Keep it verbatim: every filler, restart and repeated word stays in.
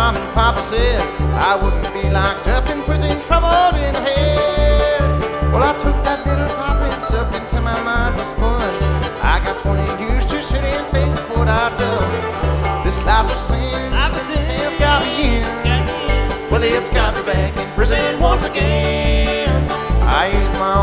Mom and Papa said I wouldn't be locked up in prison, troubled in the head. Well, I took that little pop and sucked into my mind was fun. I got twenty years to sit and think what I've done. This life of sin, Life of sin, it's got me in. Well, it's got me back in prison once again. I used my